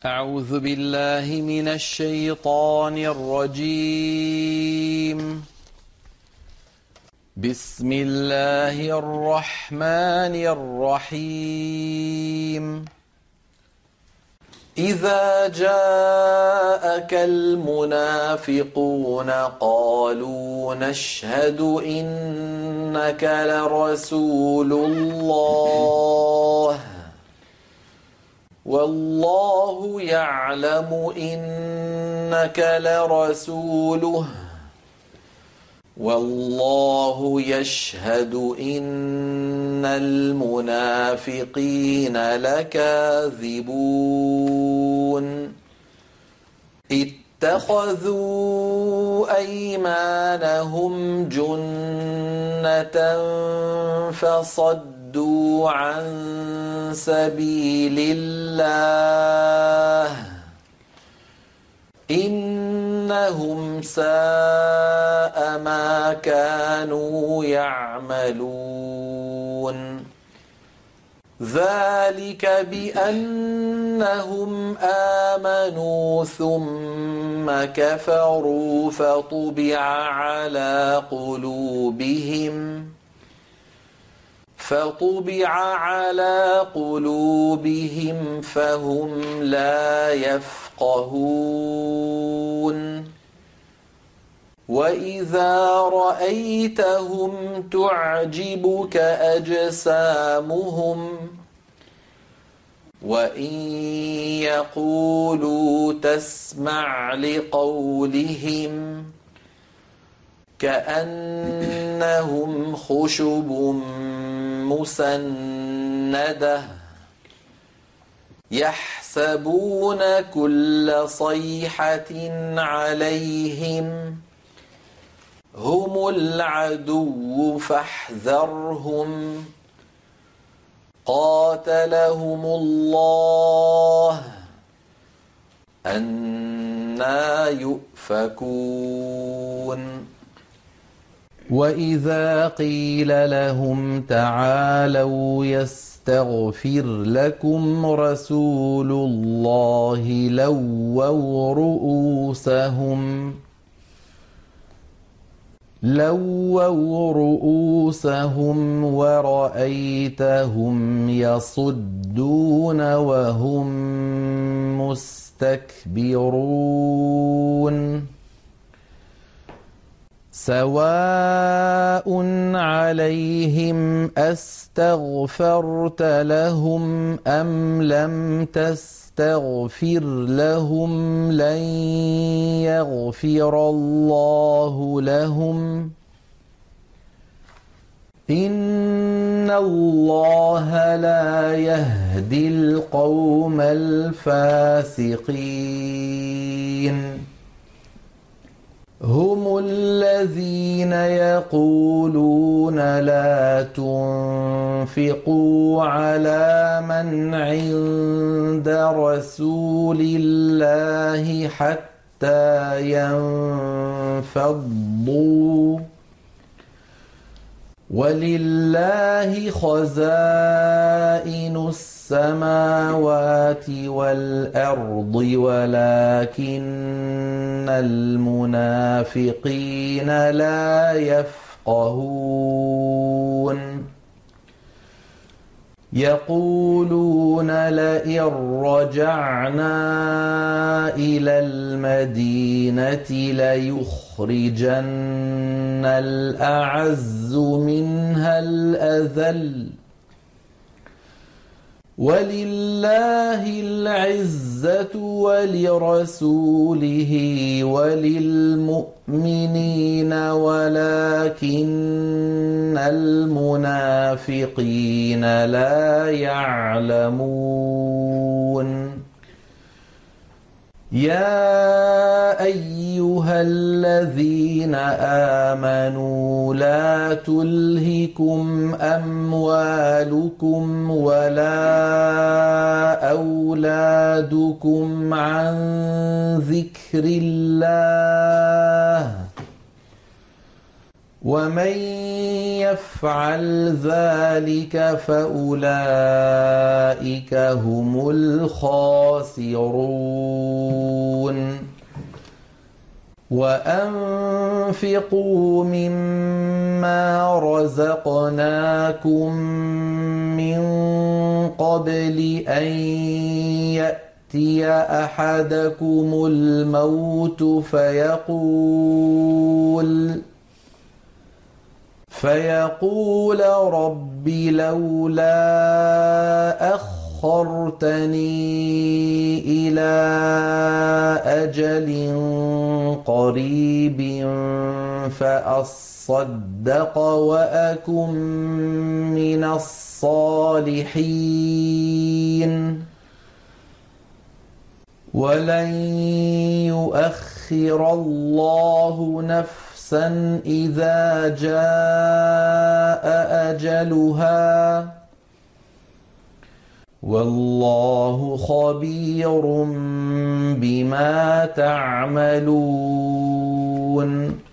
أعوذ بالله من الشيطان الرجيم. بسم الله الرحمن الرحيم. إذا جاءك المنافقون قالوا نشهد إنك لرسول الله والله يعلم إنك لرسوله والله يشهد إن المنافقين لكاذبون اتخذوا أيمانهم جنة فصدوا عن سبيل الله إنهم ساء ما كانوا يعملون ذلك بأنهم آمنوا ثم كفروا فطبع على قلوبهم فهم لا يفقهون وإذا رأيتهم تعجبك أجسامهم وإن يقولوا تسمع لقولهم كأنهم خشب مسندة يحسبون كل صيحة عليهم هم العدو فاحذرهم قاتلهم الله أنى يؤفكون وإذا قيل لهم تعالوا يستغفر لكم رسول الله لووا رؤوسهم ورأيتهم يصدون وهم مستكبرون سواء عليهم أستغفرت لهم أم لم تستغفر لهم لن يغفر الله لهم إن الله لا يهدي القوم الفاسقين هم الذين يقولون لا تنفقوا على من عند رسول الله حتى ينفضوا ولله خزائن السماوات والأرض ولكن المنافقين لا يفقهون يقولون لئن رجعنا إلى المدينة ليخرجن الأعز منها الأذل ولله العزة ولرسوله وللمؤمنين ولكن المنافقين لا يعلمون يا أيها الذين آمنوا لا تلهكم أموالكم ولا أولادكم عن ذكر الله ومن يفعل ذلك فأولئك هم الخاسرون وأنفقوا مما رزقناكم من قبل أن يأتي أحدكم الموت فيقول رب لولا أخرتني إلى أجل قريب فأصدق وأكن من الصالحين ولن يؤخر الله نفسا إذا جاء أجلها والله خبير بما تعملون